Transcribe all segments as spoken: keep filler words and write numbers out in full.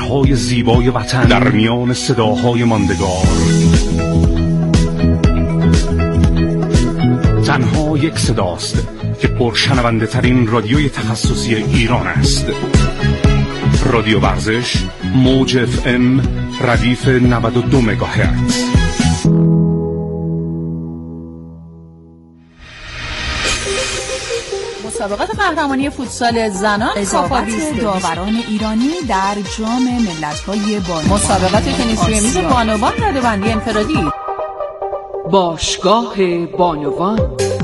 شهرهای زیبای وطن در میان صداهای ماندگار. تنها یک صداست که پرشنونده ترین رادیوی تخصصی ایران است. رادیو ورزش، موج اف ام، ردیف نود و دو مگاهرتز. مسابقات قهرمانی فوتسال زنان، قضاوت داوران ایرانی در جام ملت‌های بانوان، مسابقات تنیس روی میز بانوان رده‌بندی انفرادی، باشگاه بانوان،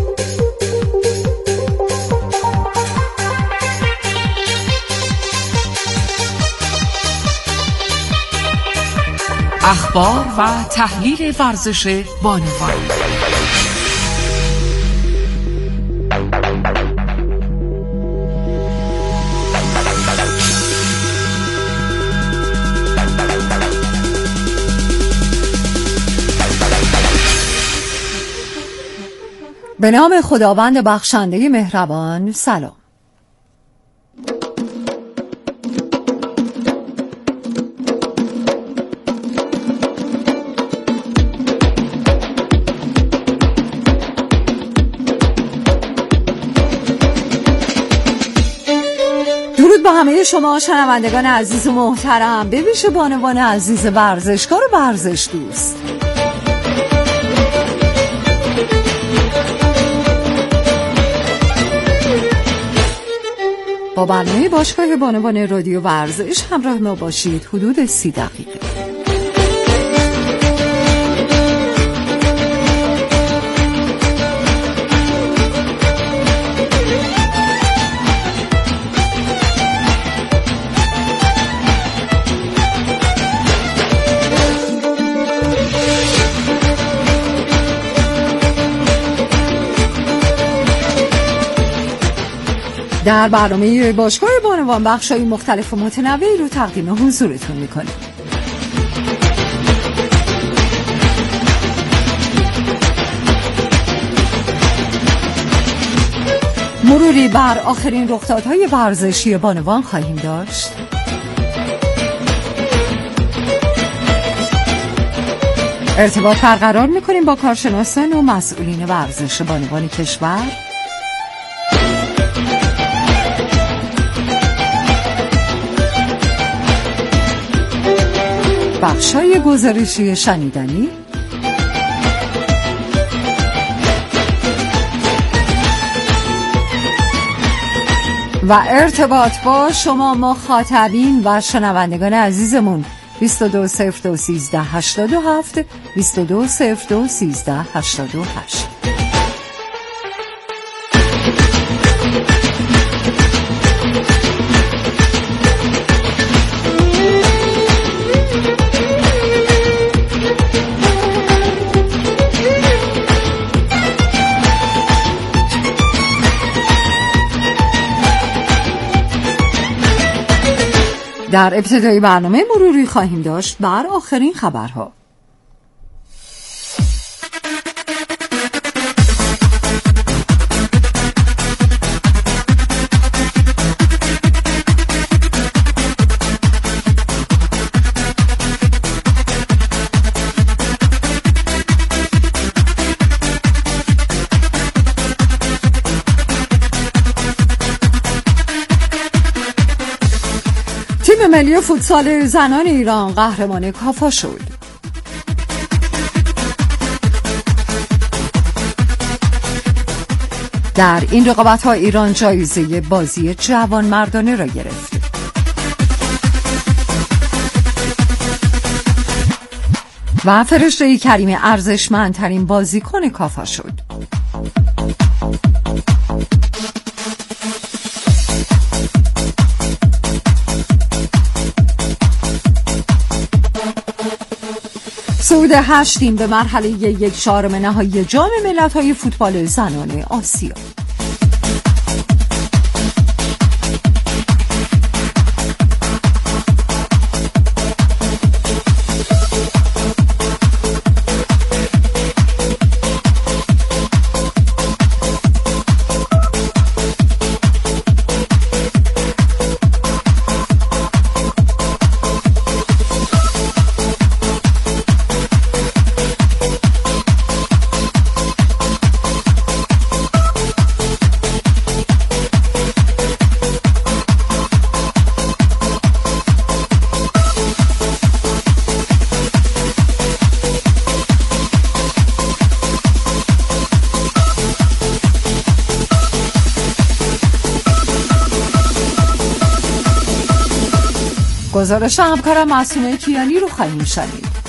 اخبار و تحلیل ورزش بانوان. به نام خداوند بخشنده مهربان. سلام. درود به همه شما شنوندگان عزیز و محترم، به ویژه بانوان عزیز ورزشکار و ورزش دوست. با برنامه باشگاه بانوان رادیو ورزش همراه ما باشید حدود سی دقیقه. در برنامه باشگاه بانوان بخش‌های مختلف و متنوعی رو تقدیم حضورتون می‌کنیم. مروری بر آخرین رخدادهای ورزشی بانوان خواهیم داشت. ارتباط برقرار می‌کنیم با کارشناسان و مسئولین ورزش بانوان کشور. بخشای گزارشی شنیدنی و ارتباط با شما مخاطبین و شنوندگان عزیزمون. بیست و دو صفر دو سیزده هشتاد و هفت بیست و دو صفر دو سیزده هشتاد و هشت. در ابتدای برنامه مروری خواهیم داشت بر آخرین خبرها. تیم ملی فوتسال زنان ایران قهرمان کافا شد. در این رقابت‌ها ایران جایزه بازی جوان مردانه را گرفت. و فرشته کریمی ارزشمندترین بازیکن کافا شد. صعود هشت تیم به مرحله یک چهارم نهایی جام ملت‌های فوتبال زنان آسیا. گزارش همکارم معصومه کیانی رو خواهیم شنید.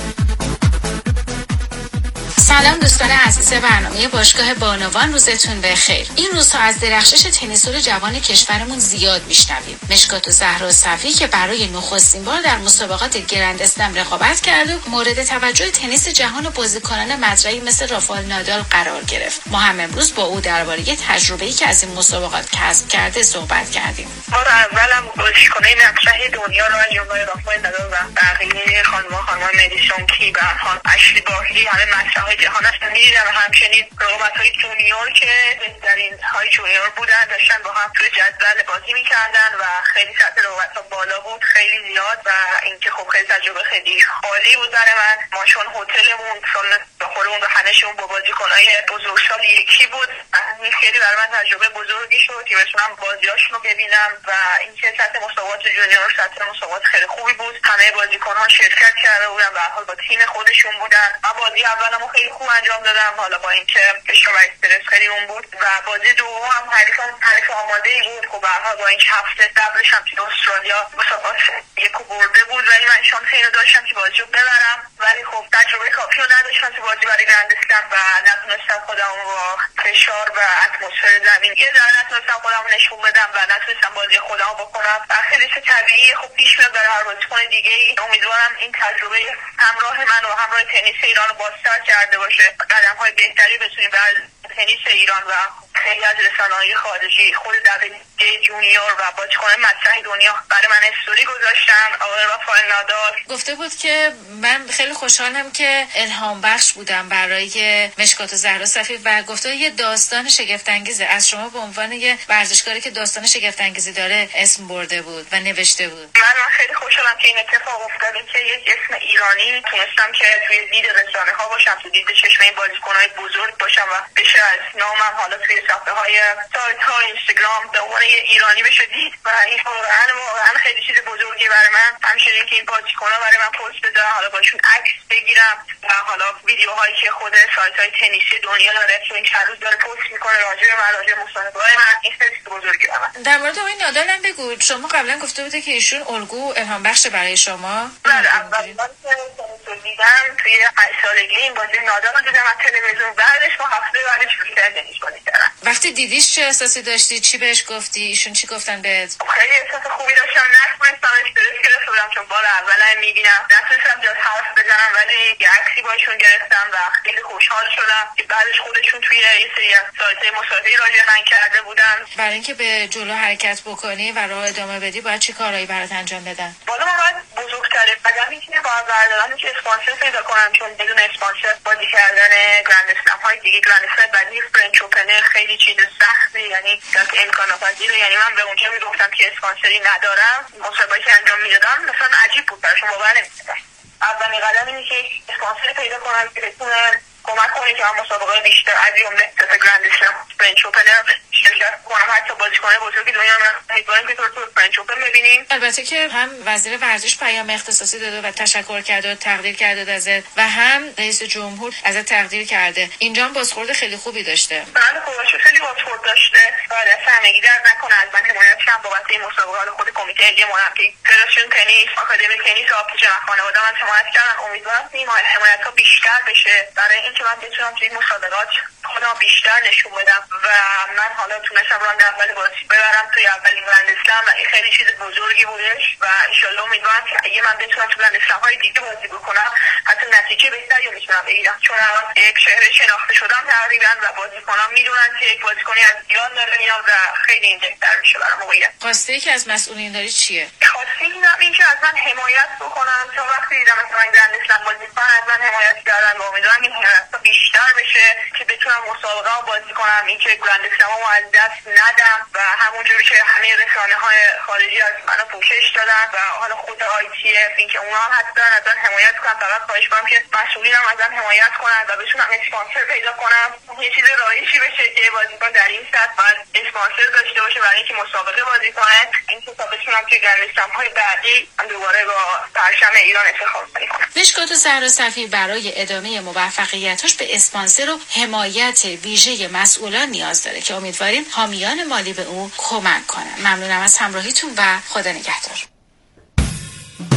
سلام دوستان عزیز برنامه باشگاه بانوان، روزتون بخیر. این روزها از درخشش تنیسور جوان کشورمون زیاد میشنویم. مشکات و زهرا صفی که برای نخستین بار در مسابقات گرند اسلم رقابت کرد و مورد توجه تنیس جهان و بازیکنان مطرحی مثل رافائل نادال قرار گرفت. ما هم امروز با او درباره تجربه‌ای که از این مسابقات کسب کرده صحبت کردیم. ما رو اولم بازیکنان مطرح دنیا رو از جمله رافائل نادال و بقیه خانم‌ها خانم مدیسون کی و خانم اشلی بارتی همه مطرح جهان هستن می‌دیدم و همچنین رقابت‌های جونیور که بهترین های جونیور بودن داشتن با هم توی جدول بازی می‌کردن و خیلی سطح رقابت‌ها بالا بود، خیلی زیاد و اینکه خب خیلی تجربه خیلی عالی بود برای من. ما چون هتلمون سالن خودمون و همه‌شون با بازیکن‌های بزرگسال یکی بود، این خیلی برای من تجربه بزرگی شد که بتونم بازیاشون رو ببینم و اینکه سطح مسابقات جونیور سطح مسابقات خیلی خوبی بود. همه بازیکن‌ها شرکت کرده بودن و به هر حال با تیم خودشون بودن. من بازی اولمو خیلی خوب انجام دادم، حالا با اینکه فشار و استرس خیلی اون بود و بازی دوم هم حریفم حریف آماده‌ای بود. خب به هر حال با اینکه هفته قبلش هم توی استرالیا مسابقات یکو برده بود ولی من شانس اینو داشتم که بازی رو ببرم، ولی خب تجربه کافی رو نداشتم تو بازی برای گرند اسلم و نتونستم خودم با فشار و اتمسفر زمین یه ذره نتونستم خودم نشون بدم و نتونستم بازی خودم بکنم. خیلی طبیعی خب پیش میاد برای هر بازیکن دیگه‌ای. امیدوارم این تجربه همراه من و همراه تنیس ایران رو بازتر کرده باشه، قدم‌های بهتری بتونیم برای تنیس ایران و خیلی از رسانه‌های خارجی خود دبلیو جونیور و بازیکن مطرح دنیا برای من استوری گذاشتن. آقای رافائل نادال گفته بود که من خیلی خوشحالم که الهام بخش بودم برای مشکات و زهرا صفی و گفته یه داستان شگفت انگیزه از شما به عنوان یه ورزشکاری که داستان شگفت انگیزی داره اسم برده بود و نوشته بود. من, من خیلی خوشحالم که این اتفاق افتاد که یک اسم ایرانی تونستم که توی دید رسانه‌ها باشم، توی دید چشمه بازیکن‌های بزرگ باشم و بشه از نامم حالا توی صفحه‌های سایت‌ها اینستاگرام به عنوان یه ایرانی بشه دید و این واقعا واقعا خیلی چیز بزرگی برای من. همچنین که این بازیکن‌ها برای من پست بذارن، حالا باشون عکس بگیرم و حالا ویدیوهایی که خود سایت‌های تنیسی دنیا داره تو این چند روز داره پست می‌کنه راجع به من، راجع به مصاحبه‌های من، این خیلی بزرگی برای من. در مورد آقای نادال هم بگو، شما قبلا گفته بوده که ایشون الگو الهام بخش برای شما. بله، اولین بار که دیدم توی هشت سالگی این بازی نادال رو دیدم از تلویزیون، بعدش ما هفته بعدش شروع کردم تنیس بازی کردن. وقتی دیدیش چه احساسی داشتی؟ چی بهش گفتی؟ ایشون چی گفتن بهت؟ خیلی احساس خوبی داشتم، نتونستم استرس گرفته بودم چون بار اولم میبینم، نتونستم جز حرف بزنم ولی یه عکسی باشون گرفتم و خیلی خوشحال شدم که بعدش خودشون توی یه سری از سایت‌های مصاحبه‌ای راجع من کرده بودن. برای اینکه به جلو حرکت بکنی و راه ادامه بدی باید چی کارهایی برات انجام بدن؟ بالا من باید بزرگترین قدمی که باید بردارم که اسپانسر پیدا کنم، چون بدون اسپانسر بازی کردن گرند اسلم های دیگه، گرند اسلم بعدی فرنچ اوپن خیلی چیز سختی، یعنی امکان پذیره. یعنی من به اونجا میگفتم که اسپانسری ندارم، مسابقه که انجام میدادم مثلا عجیب بود براشون، باور نمی‌کردم. اولین قدم اینه که اسپانسر پیدا کنم که بتونه کمک کنه که من مسابقه بیشتر از جمله گرند اسلم فرنچ اوپن شرکت کنم، حتی بازیکن‌های بزرگ دنیا رو امیدواریم که تو فرنچ اوپن ببینیم. البته که هم وزیر ورزش پیام اختصاصی داده و تشکر کرده و تقدیر کرده ازت و هم رئیس جمهور ازت تقدیر کرده. اینجا هم بازخورد خیلی خوبی داشته. بله خوبه، خیلی بازخورد داشته. بعد همگی درد نکنه از من حمایت کردن بابت این مسابقات، خود کمیته ملی المپیک، فدراسیون تنیس، آکادمی تنیس آپوزیشن خانواده من حمایت کردن. امیدوارم این حمایت‌ها بیشتر بشه برای اینکه من بتونم توی مسابقات خودم بیشتر نشون بدم و من حالا تونستم راند اول بازی ببرم توی اولین گرند اسلم و این خیلی چیز بزرگی بودش و ان شاءالله امیدوارم که اگه من بتونم تو گرند اسلم های دیگه بازی بکنم حتی نتیجه بهتری رو میتونم بگیرم، چون الان یک شهر شناخته شدم تقریبا و بازیکنان میدونن که یک بازیکنی از ایران داره میاد و خیلی این بهتر میشه برام. موقعیت خواسته ای که از مسئولین داری چیه؟ خواسته اینم این که از من حمایت بکنم، چون وقتی دیدم مثلا گرند اسلم بازی کنن از من حمایت کردن و امیدوارم این حمایت بیشتر بشه که بتونم مسابقه ها بازی کنم، این که گرند اسلم رو از دست ندم و همونجوری که همه رسانه‌های خارجی از منو پوشش دادن و حالا خود آی تی اف این که اونا هم حتی از من حمایت کنن، فقط خواهش کنم که مسئولینم از من حمایت کنن و بتونم اسپانسر پیدا کنم، یه چیز رایجی بشه که بازیکن در این سطح باید اسپانسر داشته باشه برای اینکه مسابقه بازی کنه، این که تا بتونم که گرند اسلم های بعدی دوباره با پرچم ایران افتخار کنم. مشکات و زهرا صفی برای ادامه موفقیتاش به اسپانسر و حمایت ویژه مسئولان نیاز داره که امیدواریم حامیان مالی به او کمک کنن. ممنونم از همراهیتون و خدا نگهدار.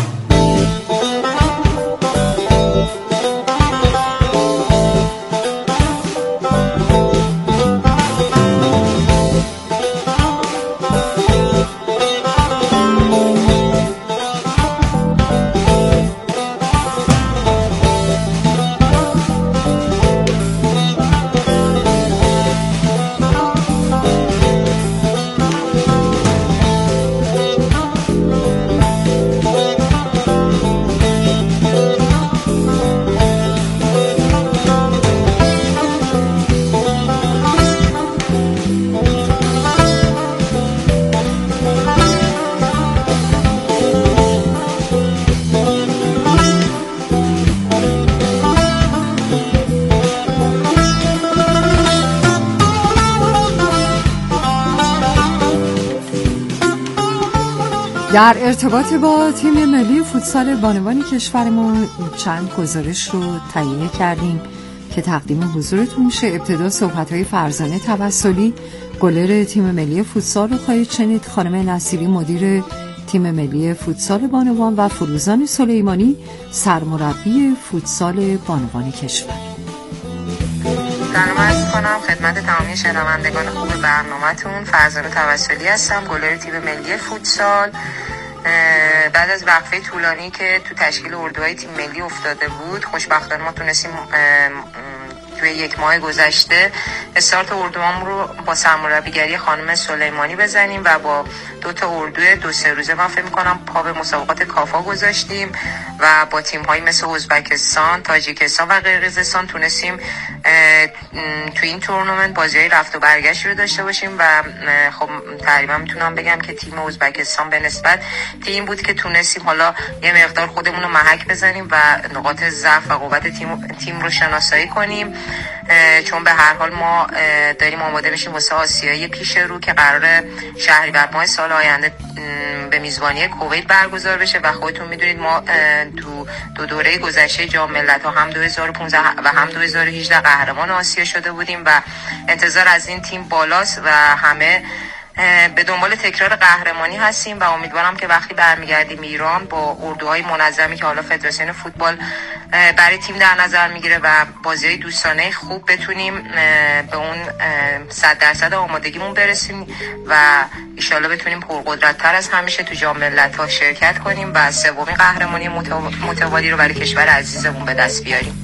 در ارتباط با تیم ملی فوتسال بانوان کشورمون چند گزارش رو تهیه کردیم که تقدیم حضورتون میشه. ابتدا صحبت‌های فرزانه توسلی، گلر تیم ملی فوتسال رو خواهید شنید. خانم نصیری مدیر تیم ملی فوتسال بانوان و فروزان سلیمانی سرمربی فوتسال بانوان کشور. سلام عرض کنم خدمت تمامی شنوندگان خوب برنامه‌تون. فرزانه توسلی هستم، گلر تیم ملی فوتسال. بعد از وقفه طولانی که تو تشکیل اردوهای تیم ملی افتاده بود، خوشبختانه ما تونستیم توی یک ماه گذشته استارت اردوام رو با سرمربیگری خانم سلیمانی بزنیم و با دو تا اردو دو سه روزه من فکر می‌کنم پا به مسابقات کافا گذاشتیم و با تیم‌هایی مثل ازبکستان، تاجیکستان و قرقیزستان تونستیم تو این تورنمنت بازی‌های رفت و برگشت رو داشته باشیم و خب تقریبا میتونم بگم که تیم ازبکستان به نسبت تیم بود که تونستیم حالا یه مقدار خودمون رو محک بزنیم و نقاط ضعف و قوت تیم تیم رو شناسایی کنیم، چون به هر حال ما داریم آماده بشیم واسه آسیایی پیش رو که قراره شهریور ماه سال آینده به میزبانی کویت برگزار بشه و خودتون میدونید ما تو دو دوره گذشته جام ملت‌ها هم دو هزار و پانزده و هم دو هزار و هجده قهرمان آسیا شده بودیم و انتظار از این تیم بالاست و همه به دنبال تکرار قهرمانی هستیم و امیدوارم که وقتی برمیگردیم ایران با اردوهای منظمی که حالا فدراسیون فوتبال برای تیم در نظر میگیره و بازی‌های دوستانه خوب بتونیم به اون صد درصد آمادگیمون برسیم و انشالله بتونیم پرقدرت‌تر از همیشه تو جام ملت‌ها شرکت کنیم و سومین قهرمانی متوالی رو برای کشور عزیزمون به دست بیاریم.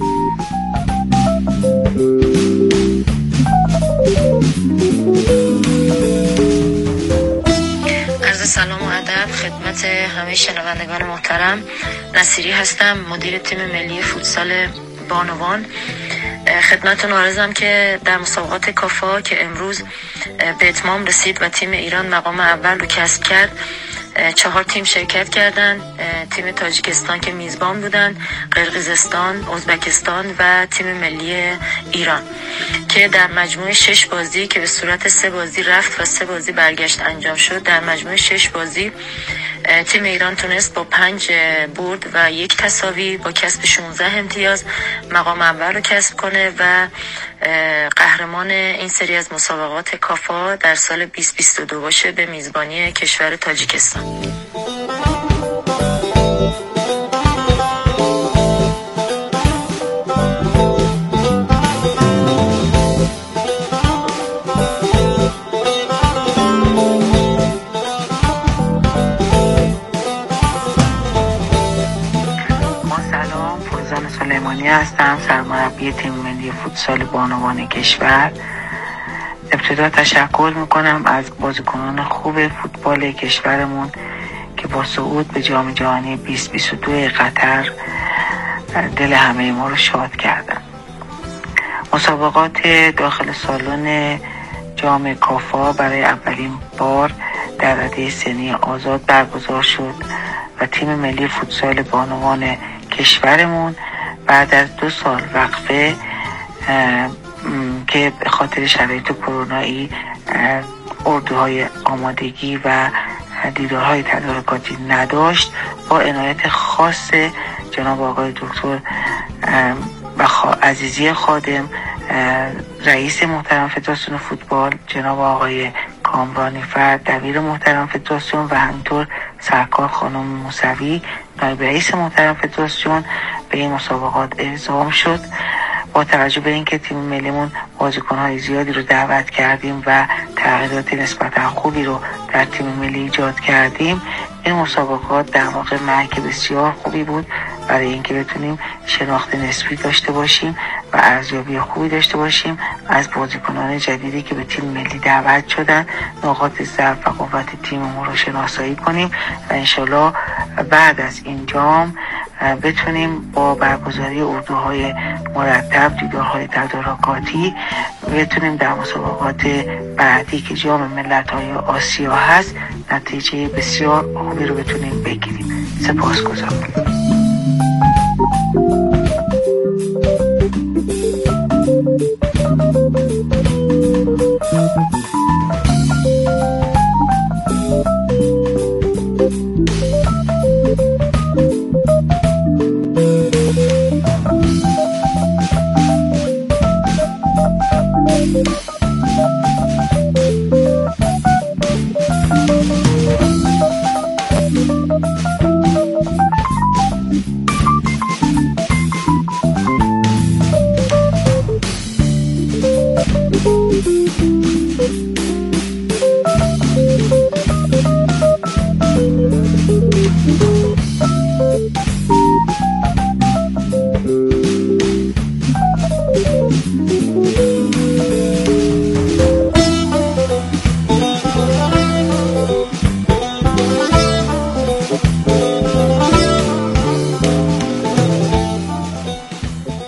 سلام و ادب خدمت همه شنوندگان محترم. نصیری هستم، مدیر تیم ملی فوتسال بانوان. خدمتتون عرضم که در مسابقات کافا که امروز به اتمام رسید و تیم ایران مقام اول رو کسب کرد، چهار تیم شرکت کردن. تیم تاجیکستان که میزبان بودن، قرقیزستان، ازبکستان و تیم ملی ایران که در مجموع شش بازی که به صورت سه بازی رفت و سه بازی برگشت انجام شد، در مجموع شش بازی تیم ایران تونست با پنج برد و یک تساوی با کسب شانزده امتیاز مقام اول رو کسب کنه و قهرمان این سری از مسابقات کافا در سال بیست بیست و دو باشه به میزبانی کشور تاجیکستان. هستم، سرمربی تیم ملی فوتسال بانوان کشور. ابتدا تشکر میکنم از بازیکنان خوب فوتبال کشورمون که با صعود به جام جهانی بیست بیست و دو قطر دل همه ما رو شاد کردن. مسابقات داخل سالن جام کافا برای اولین بار در رده سنی آزاد برگزار شد و تیم ملی فوتسال بانوان کشورمون بعد از دو سال وقفه که به خاطر شرایط کرونایی اردوهای آمادگی و دیدارهای تدارکاتی نداشت، با عنایت خاص جناب آقای دکتر و عزیزی خادم رئیس محترم فدراسیون فوتبال، جناب آقای کامرانی فرد دبیر محترم فدراسیون و همینطور سرکار خانم موسوی نایب رئیس محترم فدراسیون به این مسابقات اعزام شد. با توجه به اینکه تیم ملیمون بازیکن‌های زیادی رو دعوت کردیم و تغییرات نسبتا خوبی رو در تیم ملی ایجاد کردیم، این مسابقات در واقع مرکز بسیار خوبی بود برای اینکه بتونیم شناخت نسبی داشته باشیم و ارزیابی خوبی داشته باشیم از بازیکنان جدیدی که به تیم ملی دعوت شدن، نقاط ضعف و قوت تیممون رو شناسایی کنیم و انشالله بعد از این جام بتونیم با برگزاری اردوهای مرتب، دیدارهای تدارکاتی، بتونیم در مسابقات بعدی که جام ملت‌های آسیا هست نتیجه بسیار خوبی رو بتونیم بگیریم. سپاسگزارم.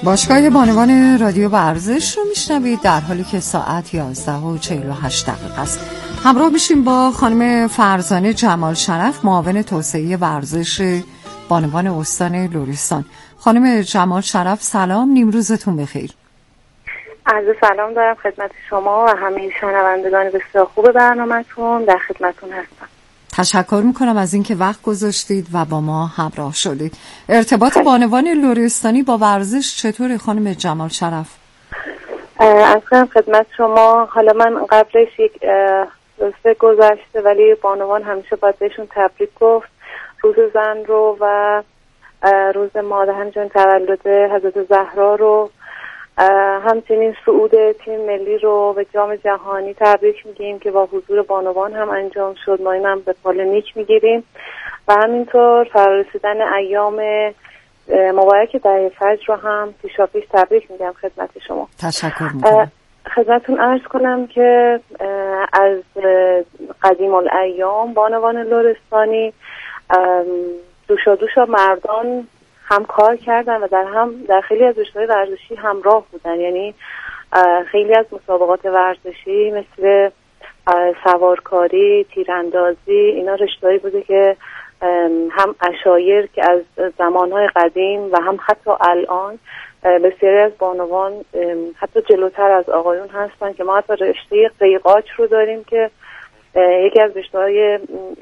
باشگاه بانوان رادیو ورزش رو میشنوید در حالی که ساعت یازده و چهل و هشت دقیقه است. همراه میشیم با خانم فرزانه جمال شرف، معاون توسعه ورزش بانوان استان لرستان. خانم جمال شرف سلام، نیمروزتون بخیر. عرض سلام دارم خدمت شما و همه شنوندگان بسیار خوب برنامه‌تون، در خدمتتون هستم. تشکر میکنم از اینکه وقت گذاشتید و با ما همراه شدید. ارتباط بانوان لرستانی با ورزش چطوره خانم جمال شرف؟ از خدمت شما، حالا من قبلش یک روزه گذشته ولی بانوان همیشه باید بهشون تبریک گفت، روز زن رو و روز مادر، همچنین تولد حضرت زهرا رو، همچنین صعود تیم ملی رو به جام جهانی تبریک میگیم که با حضور بانوان هم انجام شد. ما اینم به پال نیک میگیریم و همینطور فرارسیدن ایام مبارک دهه فجر رو هم پیشاپیش تبریک میگم خدمت شما. تشکر میکنم. خدمتتون عرض کنم که از قدیم الایام بانوان لرستانی دوشا دوشا مردان هم کار کردن و در هم در خیلی از رشته‌های ورزشی همراه بودن. یعنی خیلی از مسابقات ورزشی مثل سوارکاری، تیراندازی، اینا رشته‌هایی بوده که هم عشایر که از زمانهای قدیم و هم حتی الان بسیاری از بانوان حتی جلوتر از آقایون هستن که ما حتی رشته قیقاچ رو داریم که یکی از رشته‌های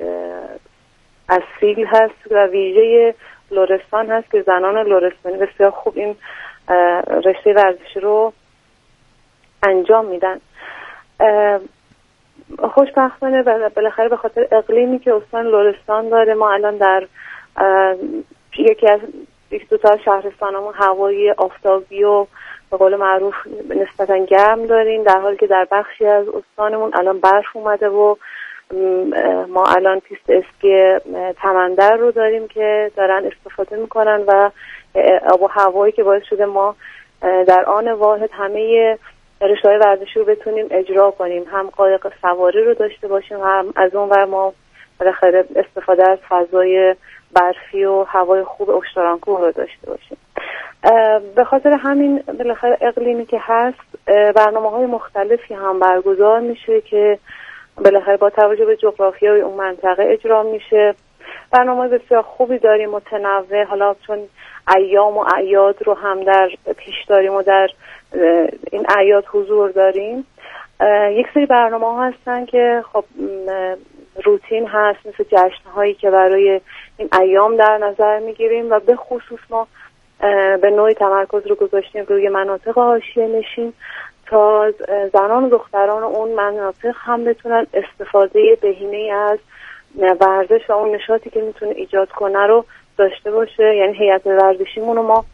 اصیل هست و ویژه لرستان هست که زنان لرستانی بسیار خوب این رشته ورزشی رو انجام میدن. خوشبختانه بالاخره به خاطر اقلیمی که استان لرستان داره، ما الان در یکی از یک دو تا شهرستانمون هوای آفتابی و به قول معروف نسبتا گرم داریم، در حالی که در بخشی از استانمون الان برف اومده و ما الان پیست اسکی تمندر رو داریم که دارن استفاده میکنن و آب و هوایی که باعث شده ما در آن واحد همه رشته‌های ورزشی رو بتونیم اجرا کنیم، هم قایق سواری رو داشته باشیم، هم از اون ور ما بالاخره استفاده از فضای برفی و هوای خوب اشترانکوه رو داشته باشیم. به خاطر همین بالاخره اقلیمی که هست برنامه‌های مختلفی هم برگزار میشه که بالاخره با توجه به جغرافیای اون منطقه اجرا میشه. برنامه بسیار خوبی داریم متنوع، حالا چون ایام و اعیاد رو هم در پیش داریم و در این اعیاد حضور داریم، یک سری برنامه ها هستن که خب روتین هست، مثل جشن هایی که برای این ایام در نظر میگیریم و به خصوص ما به نوعی تمرکز رو گذاشتیم روی مناطق حاشیه نشین تا زنان و دختران اون مناطق هم بتونن استفاده بهینه‌ای از ورزش و اون نشاطی که میتونه ایجاد کنه رو داشته باشه. یعنی هیئت ورزشیمون رو ما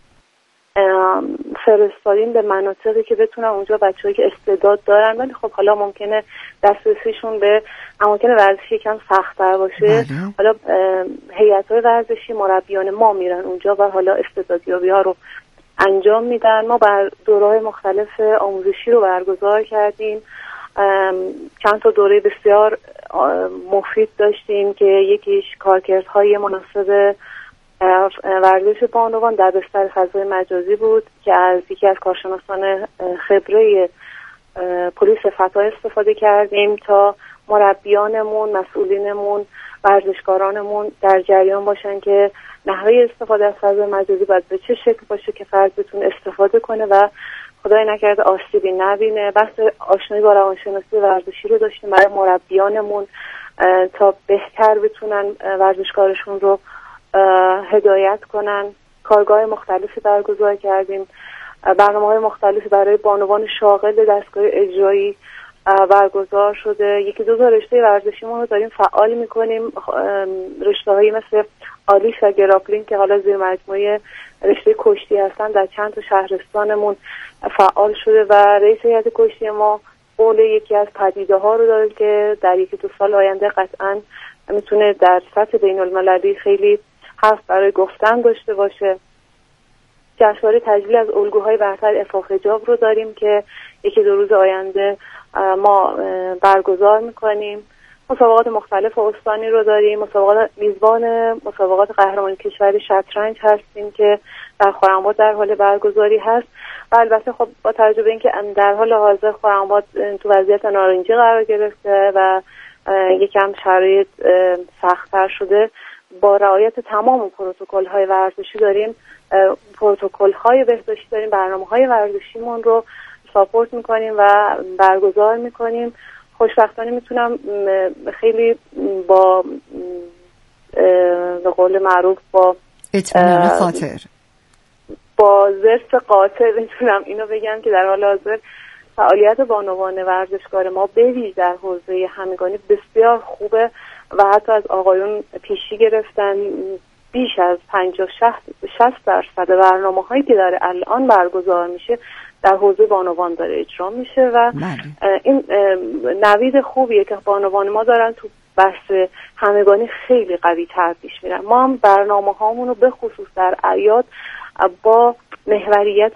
فرستادیم به مناطقی که بتونن اونجا بچه‌هایی که استعداد دارن ولی خب حالا ممکنه دسترسیشون به اماکن ورزشی کم سخت‌تر باشه، حالا هیئت‌های ورزشی مربیان ما میرن اونجا و حالا استعدادیابی‌ها رو انجام میدن. ما بر دوره‌های مختلف آموزشی رو برگزار کردیم، چند تا دوره بسیار مفید داشتیم که یکیش کارکردهای مناسب ورزش بانوان در بستر فضای مجازی بود که از یکی از کارشناسان خبره پلیس فتا استفاده کردیم تا مربیانمون، مسئولینمون، ورزشکارانمون در جریان باشن که نحوه استفاده از فضای مجازی باید به چه شکل باشه که فرد بتونه استفاده کنه و خدای نکرده آسیبی نبینه. بحث آشنایی با روانشناسی ورزشی رو داشتیم برای مربیانمون تا بهتر بتونن ورزشکارشون رو هدایت کنن. کارگاه مختلفی برگزار کردیم، برنامه‌های مختلفی برای بانوان شاغل دستگاه اجرایی برگزار شده. یکی دو تا رشته ورزشی ما رو داریم فعال می‌کنیم، رشته‌هایی مثل آلیس و گراپلین که حالا زیر مجموعه رشته کشتی هستن در چند تا شهرستانمون فعال شده و رئیس هیئت کشتی ما قول یکی از پدیده‌ها رو داره که در یکی دو سال آینده قطعاً میتونه در سطح بین‌المللی خیلی حرف برای گفتن داشته باشه. جشنواره تجلیل از الگوهای برتر عفاف حجاب رو داریم که یکی دو روز آینده ما برگزار میکنیم. مسابقات مختلف استانی رو داریم. مسابقات میزبان مسابقات قهرمانی کشوری شطرنج هستیم که در خرم‌آباد در حال برگزاری هست و البته خب با توجه به اینکه در حال حاضر خرم‌آباد تو وضعیت نارنجی قرار گرفته و یکم شرایط سخت‌تر شده، با رعایت تمام پروتکل‌های ورزشی داریم پروتکل‌های بهداشتی داریم برنامه‌های ورزشیمون رو ساپورت می‌کنیم و برگزار می‌کنیم. خوشبختانه میتونم خیلی با به قول معروف با اطمینان خاطر با زرس قاطع میتونم اینو بگم که در حال حاضر فعالیت بانوان ورزشکار ما به ویژه در حوزه همگانی بسیار خوبه و حتی از آقایون پیشی گرفتن. بیش از پنجاه شصت درصد برنامه‌هایی که داره الان برگزار میشه در حوزه بانوان داره اجرا میشه و این نوید خوبیه که بانوان ما دارن تو بحث همگانی خیلی قوی تر پیش میرن. ما هم برنامه هامون رو به خصوص در اعیاد با محوریت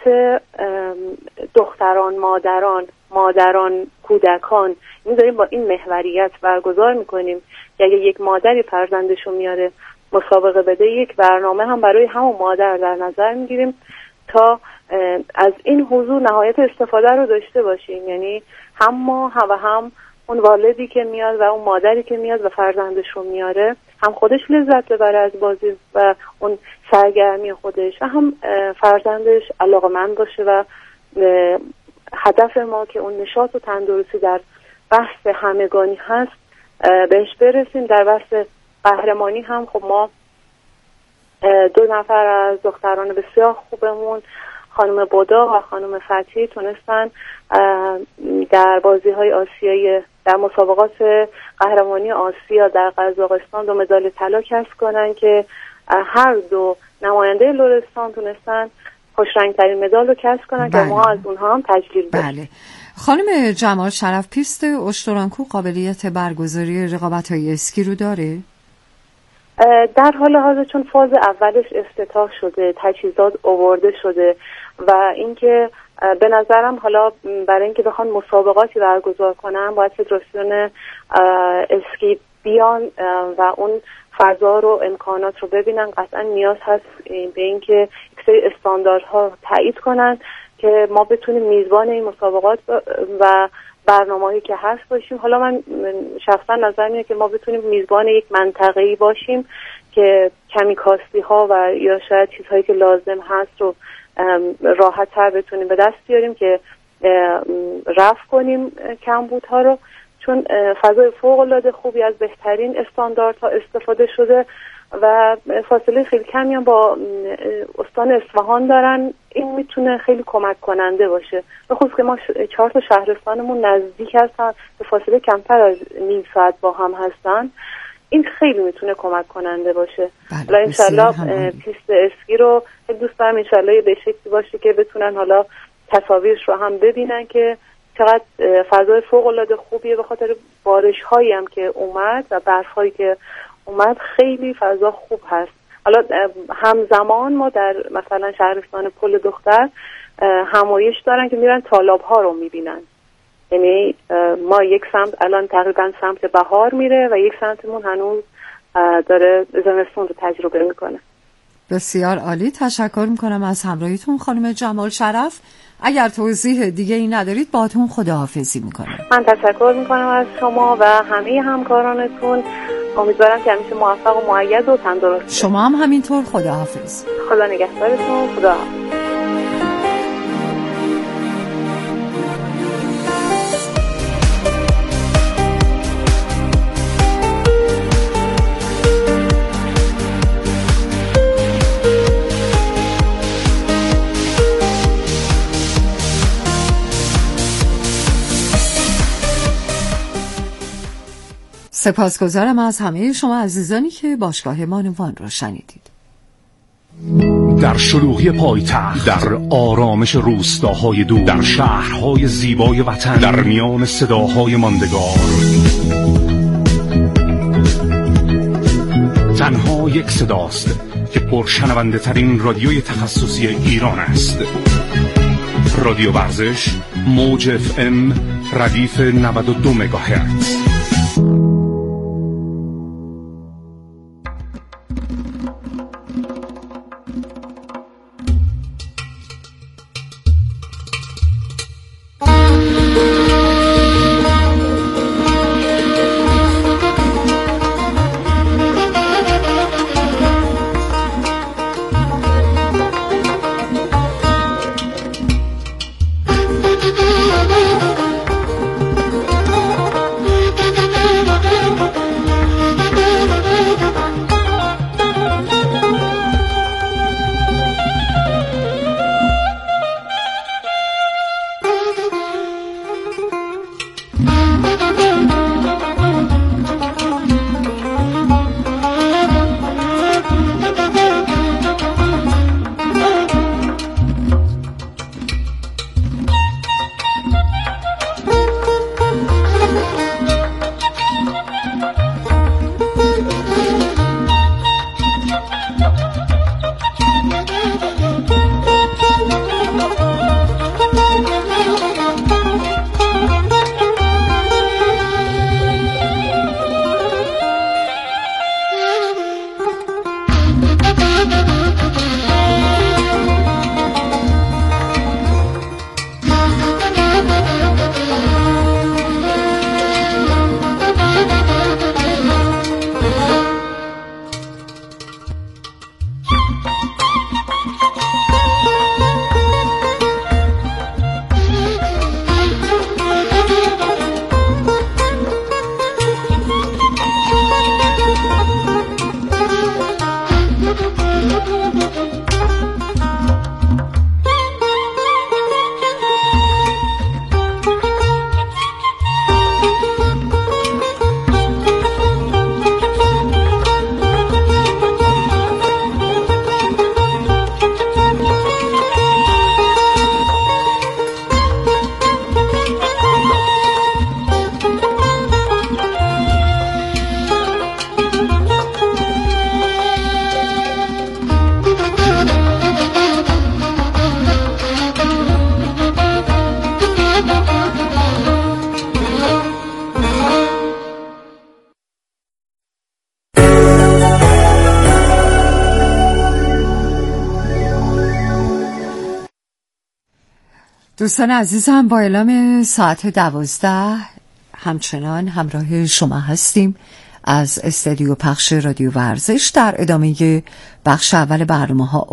دختران، مادران، مادران، کودکان این داریم با این محوریت برگزار میکنیم که اگه یک مادری فرزندشو میاره مسابقه بده، یک برنامه هم برای همون مادر در نظر میگیریم تا از این حضور نهایت استفاده رو داشته باشیم. یعنی هم ما و هم اون والدی که میاد و اون مادری که میاد و فرزندش رو میاره هم خودش لذت ببره از بازی و اون سرگرمی خودش و هم فرزندش علاقه‌مند باشه و هدف ما که اون نشاط و تندرستی در بحث همگانی هست بهش برسیم. در بحث قهرمانی هم خب ما دو نفر از دختران بسیار خوبمون، خانم بودا و خانم فتحی، تونستن در بازی‌های آسیایی در مسابقات قهرمانی آسیا در قزاقستان دو مدال طلا کسب کنن که هر دو نماینده لرستان تونستن خوشرنگ‌ترین مدال رو کسب کنن که ما از اونها هم تجلیل داشتیم. بله. خانم جمال شرف، پیست اشترانکو قابلیت برگزاری رقابت‌های اسکی رو داره؟ در حال حاضر چون فاز اولش افتتاح شده، تجهیزات آورده شده و اینکه به نظرم حالا برای اینکه بخوان مسابقاتی برگزار کنن باید فدراسیون اسکی بیان و اون فضا رو، امکانات رو ببینن. قطعا نیاز هست به اینکه یک سری استانداردها تایید کنن که ما بتونیم میزبان این مسابقات و برنامه‌ای که هست باشیم. حالا من شخصا نظرم اینه که ما بتونیم میزبان یک منطقه‌ای باشیم که کمی کاستی ها و یا شاید چیزهایی که لازم هست رو راحت تر بتونیم به دست بیاریم که رفع کنیم کمبودها رو، چون فضای فوق العاده خوبی از بهترین استانداردها استفاده شده و فاصله خیلی کمی هم با استان اصفهان دارن. این میتونه خیلی کمک کننده باشه، به خصوص که ما چهار تا شهرستانمون نزدیک هستن به فاصله کمتر از نیم ساعت با هم هستن. این خیلی میتونه کمک کننده باشه. حالا انشالله پیست اسکی رو دوست دارم انشالله به شکلی باشه که بتونن حالا تصاویرش رو هم ببینن که چقدر فضای فوق العاده خوبیه، به خاطر بارش هایی هم که اومد و برف هایی که اومد خیلی فضا خوب هست. حالا همزمان ما در مثلا شهرستان پل دختر همایش دارن که میرن تالاب ها رو میبینن. یعنی ما یک سمت الان تقریبا سمت بهار میره و یک سمتمون هنوز داره زمستون رو تجربه میکنه. بسیار عالی، تشکر میکنم از همراهیتون خانم جمال شرف. اگر توضیح دیگه ای ندارید باهاتون خداحافظی میکنم. من تشکر میکنم از شما و همه همکارانتون. امیدوارم که همیشه موفق و مؤید و تندرست. شما هم همینطور. خداحافظ. خدا نگهدارتون. خداحافظ. سپاسگزارم از همه شما عزیزانی که باشگاه بانوان را شنیدید. در شلوغی پایتخت، در آرامش روستاهای دور، در شهرهای زیبای وطن، در میان صداهای ماندگار، تنها یک صداست که پرشنونده ترین رادیوی تخصصی ایران است. رادیو ورزش، موج اف ام، ردیف نود و دو مگاهرتز. دوستان عزیزم، با اعلام ساعت دوازده همچنان همراه شما هستیم از استودیو پخش رادیو ورزش در ادامه بخش اول برنامه ها.